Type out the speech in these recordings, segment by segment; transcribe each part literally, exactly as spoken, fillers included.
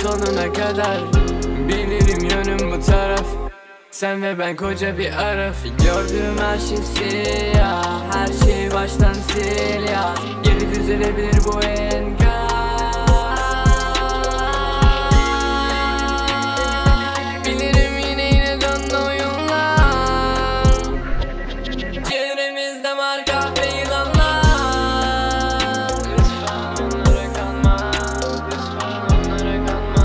sonuna kadar. Bilirim yönüm bu taraf. Sen ve ben koca bir araf. Gördüğüm her şey siyah, her şey baştan sil yaz. Geri düzelebilir bu enkaz. Bilirim yine yine döndü oyunlar. Çevremizde marka ve yılanlar. Lütfen onlara kanma, lütfen onlara kanma.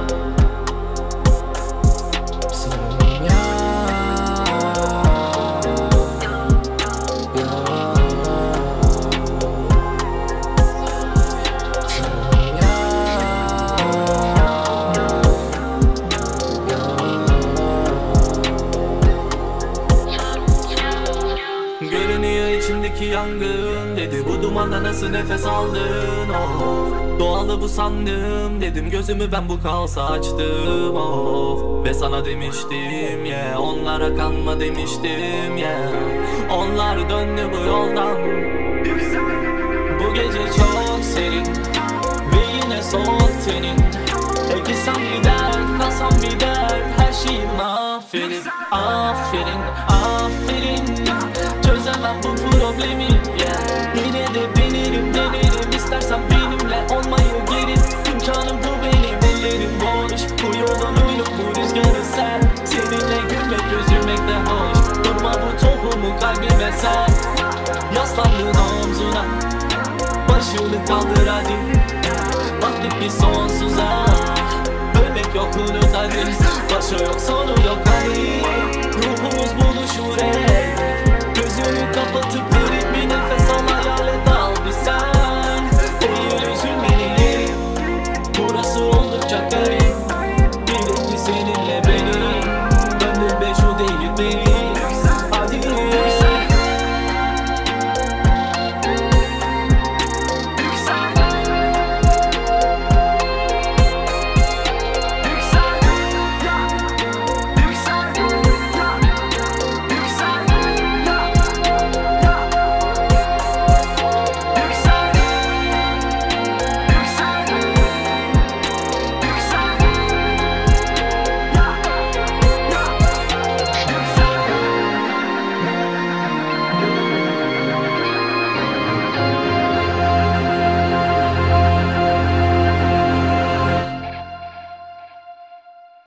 Sırrım ya, görünüyor içimdeki yangın, dedi bu dumanda nasıl nefes aldın, of. Doğalı bu sandım, dedim gözümü ben bu kaosa açtım, of. Ve sana demiştim ya, yeah, onlara kanma demiştim ya, yeah. Onlar döndü bu yoldan. Bu gece çok serin ve yine soğuk tenin. Ekilsem bir dert, kalsam bir dert, her şeyi mahvedin. Aferin, aferin, çözemem bu problemi, yeah. Yine de denerim, denerim, istersen benimle olmayı gelin. İmkanım bu benim, ellerim boş. Bu yoldan uyup bu rüzgarı sen. Seninle gülmek, üzülmek de hoş. Durma bu tohumu kalbime sen. Yaslandığın omzuna, başını kaldır hadi. Vakit bir sonsuza, ölmek yok unut hadi. Başı yok sonu yok hadi. Ruhumuz buluşur elbet. Gözünü kapatıp